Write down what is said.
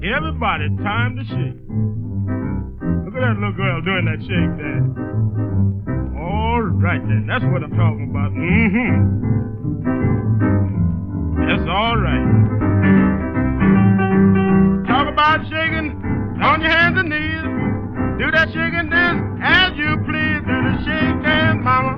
Everybody, it's time to shake. Look at that little girl doing that shake there. All right, then. That's what I'm talking about. That's all right. Talk about shaking on your hands and knees. Do that shaking dance as you please. Do the shake dance, mama.